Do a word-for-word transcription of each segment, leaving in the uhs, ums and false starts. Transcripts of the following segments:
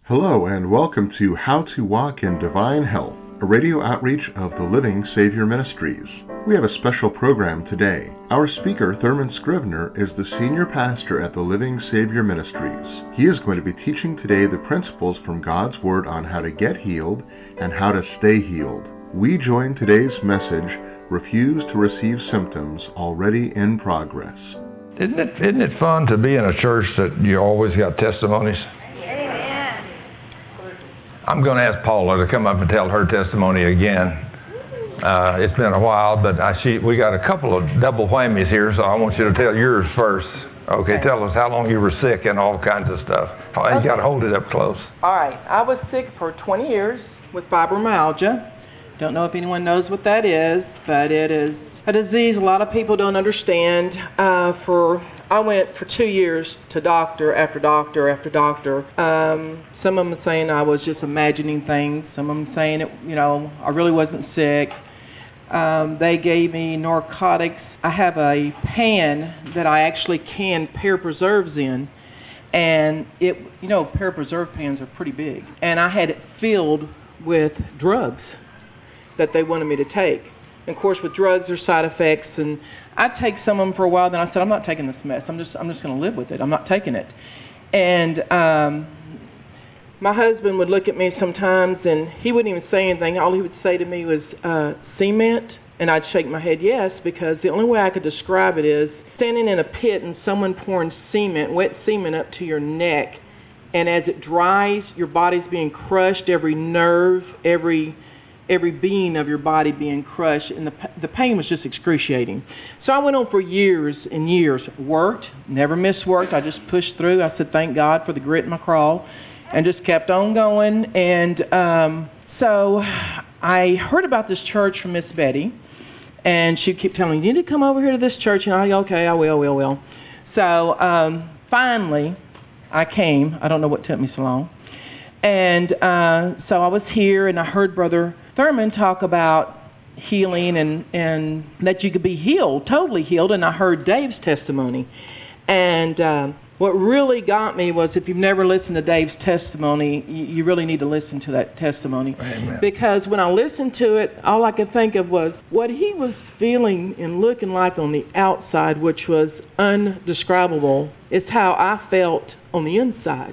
Hello and welcome to How to Walk in Divine Health, a radio outreach of the Living Savior Ministries. We have a special program today. Our speaker, Thurman Scrivener, is the senior pastor at the Living Savior Ministries. He is going to be teaching today the principles from God's Word on how to get healed and how to stay healed. We join today's message, Refuse to Receive Symptoms Already in Progress. Isn't it, isn't it fun to be in a church that you always got testimonies? I'm going to ask Paula to come up and tell her testimony again. Uh, it's been a while, but I see we got a couple of double whammies here, so I want you to tell yours first. Okay, okay. Tell us how long you were sick and all kinds of stuff. Oh, you okay. got to hold it up close. All right. I was sick for twenty years with fibromyalgia. Don't know if anyone knows what that is, but it is a disease a lot of people don't understand. Uh, for I went for two years to doctor after doctor after doctor. Um, some of them saying I was just imagining things. Some of them saying, it, you know, I really wasn't sick. Um, they gave me narcotics. I have a pan that I actually can pear preserves in. And, it, you know, pear preserve pans are pretty big. And I had it filled with drugs that they wanted me to take. And of course, with drugs, there's side effects, and I'd take some of them for a while. Then I said, I'm not taking this mess. I'm just, I'm just going to live with it. I'm not taking it. And um, my husband would look at me sometimes, and he wouldn't even say anything. All he would say to me was uh, cement, and I'd shake my head yes, because the only way I could describe it is standing in a pit and someone pouring cement, wet cement, up to your neck, and as it dries, your body's being crushed, every nerve, every every being of your body being crushed, and the the pain was just excruciating. So I went on for years and years, worked, never missed work. I just pushed through. I said, thank God for the grit in my crawl, and just kept on going. And um, so I heard about this church from Miss Betty, and she kept telling me, you need to come over here to this church. And I go, okay, I will, will, will. So um, finally, I came. I don't know what took me so long. And uh, so I was here, and I heard Brother Thurman talk about healing and, and that you could be healed, totally healed, and I heard Dave's testimony. And uh, what really got me was, if you've never listened to Dave's testimony, you, you really need to listen to that testimony. Amen. Because when I listened to it, all I could think of was what he was feeling and looking like on the outside, which was undescribable, is how I felt on the inside.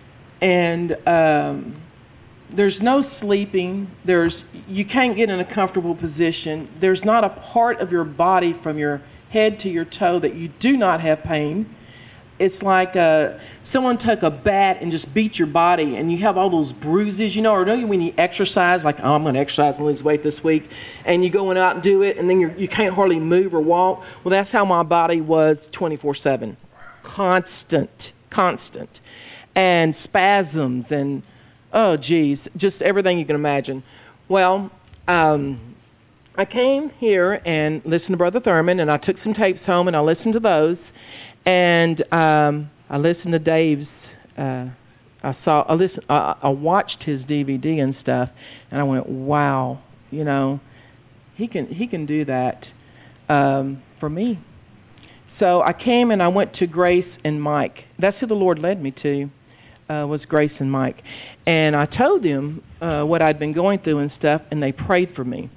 And um, there's no sleeping. There's you can't get in a comfortable position. There's not a part of your body from your head to your toe that you do not have pain. It's like uh, someone took a bat and just beat your body, and you have all those bruises, you know, or know when you exercise, like, oh, I'm going to exercise and lose weight this week, and you're going out and do it, and then you're, you can't hardly move or walk. Well, that's how my body was twenty-four seven. Constant, constant. And spasms and, oh, geez, just everything you can imagine. Well, um, I came here and listened to Brother Thurman, and I took some tapes home, and I listened to those. And um, I listened to Dave's, uh, I saw, I, listened, I, I watched his D V D and stuff, and I went, wow, you know, he can, he can do that um, for me. So I came and I went to Grace and Mike. That's who the Lord led me to. Uh, was Grace and Mike. And I told them uh, what I'd been going through and stuff, and they prayed for me.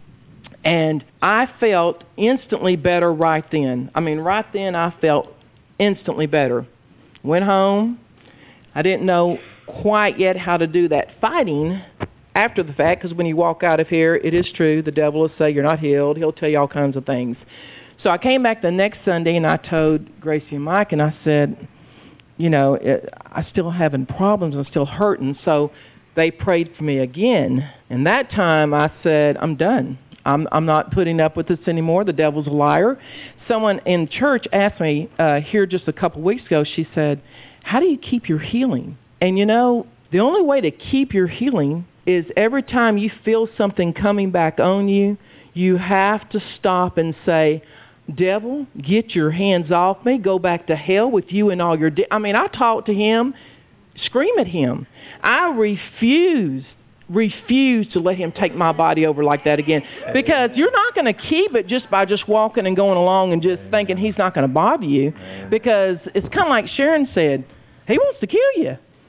And I felt instantly better right then. I mean, right then I felt instantly better. Went home. I didn't know quite yet how to do that fighting after the fact, because when you walk out of here, it is true, the devil will say you're not healed. He'll tell you all kinds of things. So I came back the next Sunday, and I told Gracie and Mike, and I said, you know, it, I still having problems, I'm still hurting. So they prayed for me again. And that time I said, I'm done. I'm I'm not putting up with this anymore. The devil's a liar. Someone in church asked me uh, here just a couple weeks ago, she said, how do you keep your healing? And you know, the only way to keep your healing is every time you feel something coming back on you, you have to stop and say, devil, get your hands off me. Go back to hell with you and all your... De- I mean, I talked to him, scream at him. I refused, refused to let him take my body over like that again. Because you're not going to keep it just by just walking and going along and just thinking he's not going to bother you. Because it's kind of like Sharon said, he wants to kill you.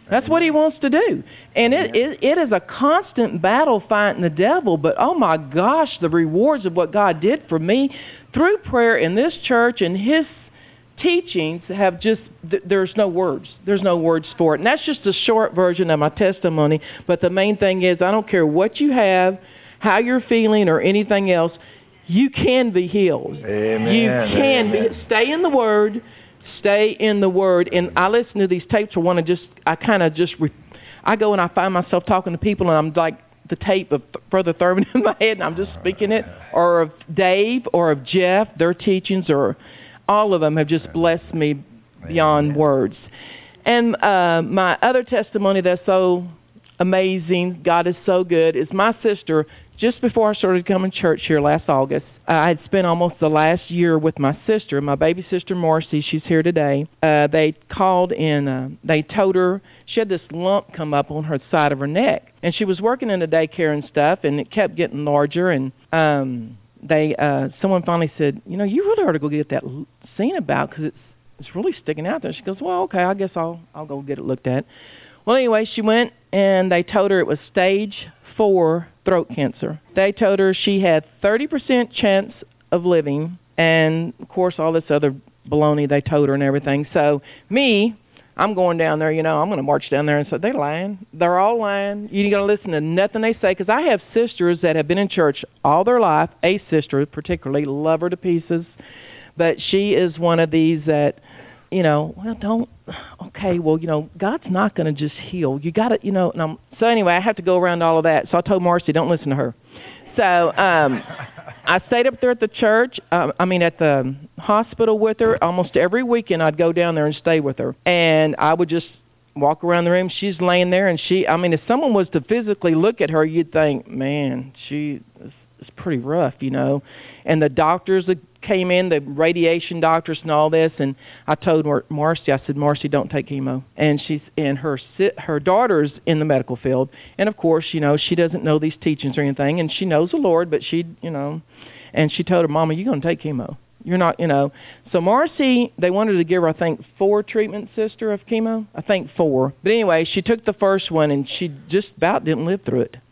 That's what he wants to do. And it, it it is a constant battle fighting the devil, but oh my gosh, the rewards of what God did for me through prayer in this church and his teachings have just, th- there's no words. There's no words for it. And that's just a short version of my testimony, but the main thing is I don't care what you have, how you're feeling, or anything else, you can be healed. Amen. You can Amen. be. Stay in the Word. Stay in the Word. And I listen to these tapes. I want to just, I kind of just, re- I go and I find myself talking to people, and I'm like the tape of Brother Thurman in my head, and I'm just speaking it, or of Dave, or of Jeff, their teachings, or all of them have just blessed me beyond Amen. Words. And uh, my other testimony that's so amazing, God is so good, is my sister. Just before I started coming to church here last August, uh, I had spent almost the last year with my sister, my baby sister Marcy. She's here today. Uh, they called and uh, they told her she had this lump come up on her side of her neck. And she was working in the daycare and stuff, and it kept getting larger. And um, they, uh, someone finally said, you know, you really ought to go get that seen about because it's, it's really sticking out there. She goes, well, okay, I guess I'll, I'll go get it looked at. Well, anyway, she went, and they told her it was stage four throat cancer. They told her she had thirty percent chance of living, and, of course, all this other baloney they told her and everything. So, me, I'm going down there, you know, I'm going to march down there and say, they're lying. They're all lying. You ain't going to listen to nothing they say, because I have sisters that have been in church all their life, a sister particularly, love her to pieces, but she is one of these that, you know, well, don't, okay, well, you know, God's not going to just heal. You got to, you know, and I'm, so anyway, I have to go around all of that. So I told Marcy, don't listen to her. So um, I stayed up there at the church, uh, I mean, at the hospital with her. Almost every weekend I'd go down there and stay with her. And I would just walk around the room. She's laying there, and she, I mean, if someone was to physically look at her, you'd think, man, she is, is pretty rough, you know. And the doctors that came in, the radiation doctors and all this, and I told Mar- Marcy, I said, Marcy, don't take chemo. And she's, and her her daughter's in the medical field, and of course, you know, she doesn't know these teachings or anything, and she knows the Lord, but she, you know, and she told her, Mama, you're going to take chemo. You're not, you know. So Marcy, they wanted to give her, I think, four treatments, sister, of chemo. I think four. But anyway, she took the first one, and she just about didn't live through it.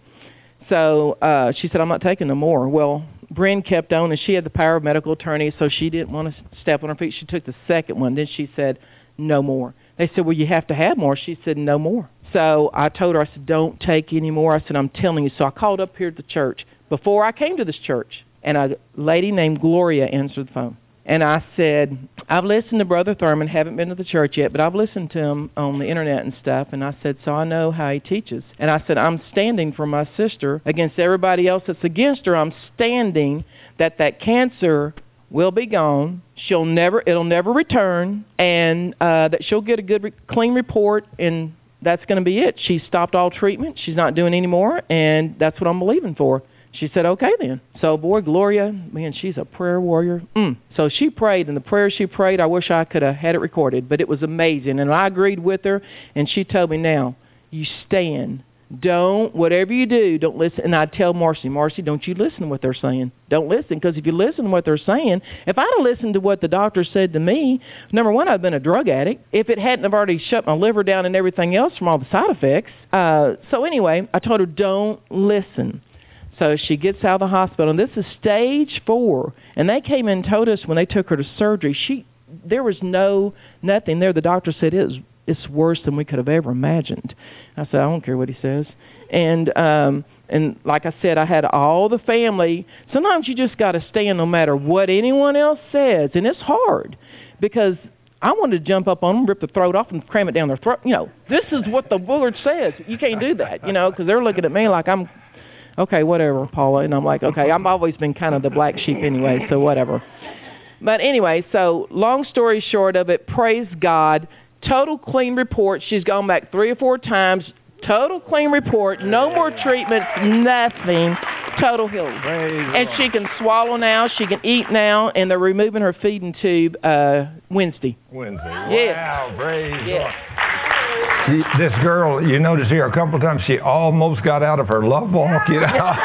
So uh, she said, I'm not taking no more. Well, Bryn kept on, and she had the power of medical attorney, so she didn't want to step on her feet. She took the second one. Then she said, no more. They said, well, you have to have more. She said, no more. So I told her, I said, don't take any more. I said, I'm telling you. So I called up here at the church before I came to this church, and a lady named Gloria answered the phone. And I said, I've listened to Brother Thurman, haven't been to the church yet, but I've listened to him on the internet and stuff. And I said, so I know how he teaches. And I said, I'm standing for my sister against everybody else that's against her. I'm standing that that cancer will be gone. She'll never, it'll never return, and uh, that she'll get a good, re- clean report, and that's going to be it. She stopped all treatment. She's not doing any more, and that's what I'm believing for. She said, okay then. So, boy, Gloria, man, she's a prayer warrior. Mm. So she prayed, and the prayer she prayed, I wish I could have had it recorded, but it was amazing. And I agreed with her, and she told me, now, you stand. Don't, whatever you do, don't listen. And I'd tell Marcy, Marcy, don't you listen to what they're saying. Don't listen, because if you listen to what they're saying, if I'd have listened to what the doctor said to me, number one, I'd have been a drug addict. If it hadn't have already shut my liver down and everything else from all the side effects. Uh, so anyway, I told her, don't listen. So she gets out of the hospital, and this is stage four. And they came in and told us when they took her to surgery, she there was no, nothing there. The doctor said it was, it's worse than we could have ever imagined. I said, I don't care what he says. And um, and like I said, I had all the family. Sometimes you just got to stand no matter what anyone else says, and it's hard because I wanted to jump up on them, rip the throat off, and cram it down their throat. You know, this is what the Word says. You can't do that, you know, because they're looking at me like I'm, okay, whatever, Paula. And I'm like, okay, I've always been kind of the black sheep anyway, so whatever. But anyway, so long story short of it, praise God, total clean report. She's gone back three or four times, total clean report, no more treatments, nothing, total healing. Praise and God. She can swallow now, she can eat now, and they're removing her feeding tube uh, Wednesday. Wednesday. Yes. Wow, praise Yes. God. This girl, you notice here a couple of times she almost got out of her love walk. You know,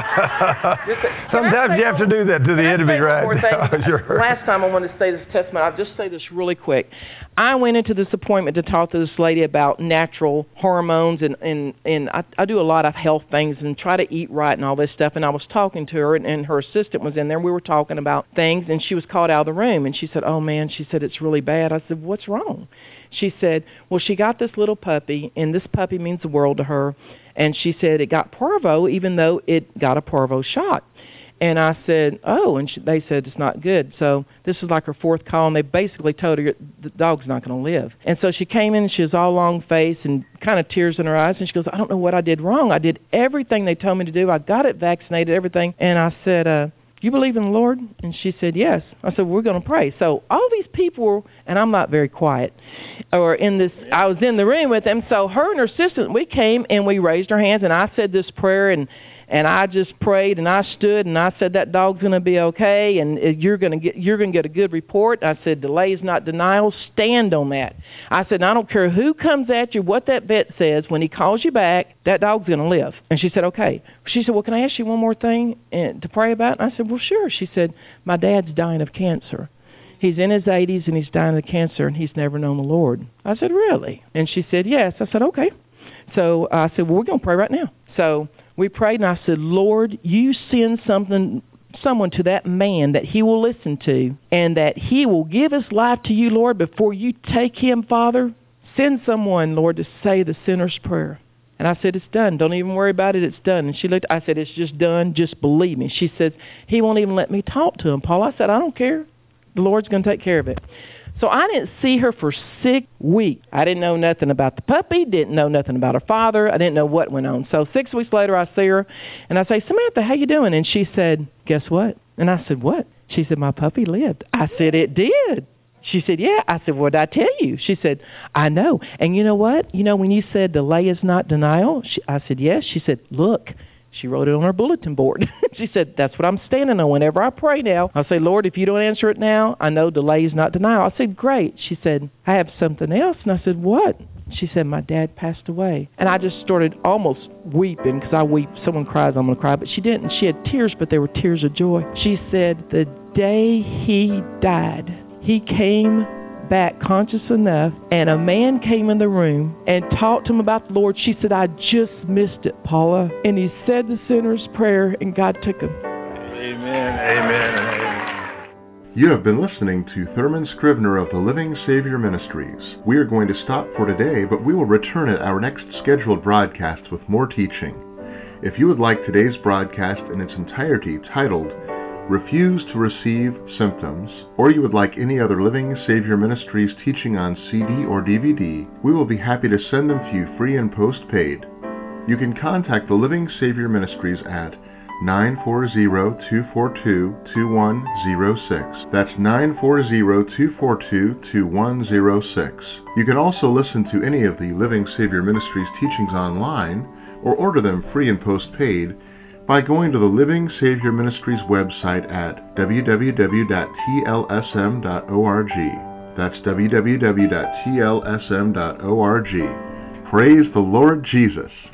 sometimes you have to do that to the enemy, right? Oh, sure. Last time I wanted to say this testimony. I'll just say this really quick. I went into this appointment to talk to this lady about natural hormones, and and and I, I do a lot of health things and try to eat right and all this stuff. And I was talking to her, and, and her assistant was in there. We were talking about things, and she was called out of the room, and she said, "Oh man," she said, "it's really bad." I said, "What's wrong?" She said, well, she got this little puppy, and this puppy means the world to her, and she said it got parvo even though it got a parvo shot. And I said, oh, and she, they said it's not good. So this was like her fourth call, and they basically told her the dog's not going to live. And so she came in, and she was all long face and kind of tears in her eyes, and she goes, I don't know what I did wrong. I did everything they told me to do. I got it vaccinated, everything. And I said, uh, you believe in the Lord? And she said, yes. I said, well, we're going to pray. So all these people were, and I'm not very quiet, or in this, I was in the room with them. So her and her assistant, we came and we raised our hands, and I said this prayer, and and I just prayed, and I stood, and I said that dog's going to be okay, and you're going to get you're going to get a good report. I said delay is not denial. Stand on that. I said, and I don't care who comes at you, what that vet says. When he calls you back, that dog's going to live. And she said, okay. She said, well, can I ask you one more thing and, to pray about? And I said, well, sure. She said, my dad's dying of cancer. He's in his eighties, and he's dying of cancer, and he's never known the Lord. I said, really? And she said, yes. I said, okay. So I said, well, we're going to pray right now. So we prayed, and I said, Lord, you send something, someone to that man that he will listen to, and that he will give his life to you, Lord, before you take him, Father. Send someone, Lord, to say the sinner's prayer. And I said, it's done. Don't even worry about it. It's done. And she looked, I said, it's just done. Just believe me. She said, he won't even let me talk to him, Paul. I said, I don't care. The Lord's going to take care of it. So I didn't see her for six weeks. I didn't know nothing about the puppy, didn't know nothing about her father. I didn't know what went on. So six weeks later, I see her, and I say, Samantha, how you doing? And she said, guess what? And I said, what? She said, my puppy lived. I said, it did. She said, yeah. I said, what did I tell you? She said, I know. And you know what? You know, when you said delay is not denial, she, I said, yes. She said, look. She wrote it on her bulletin board. She said, that's what I'm standing on whenever I pray now. I say, Lord, if you don't answer it now, I know delay is not denial. I said, great. She said, I have something else. And I said, what? She said, my dad passed away. And I just started almost weeping, because I weep. Someone cries, I'm going to cry. But she didn't. She had tears, but they were tears of joy. She said, the day he died, he came back conscious enough, and a man came in the room and talked to him about the Lord. She said, I just missed it, Paula. And he said the sinner's prayer, and God took him. Amen, amen, amen. You have been listening to Thurman Scrivener of the Living Savior Ministries. We are going to stop for today, but we will return at our next scheduled broadcast with more teaching. If you would like today's broadcast in its entirety titled Refuse to Receive Symptoms, or you would like any other Living Savior Ministries teaching on C D or D V D, we will be happy to send them to you free and postpaid. You can contact the Living Savior Ministries at nine four zero, two four two, two one zero six. That's nine four zero, two four two, two one zero six. You can also listen to any of the Living Savior Ministries teachings online, or order them free and postpaid, by going to the Living Savior Ministries website at w w w dot t l s m dot org. That's w w w dot t l s m dot org. Praise the Lord Jesus.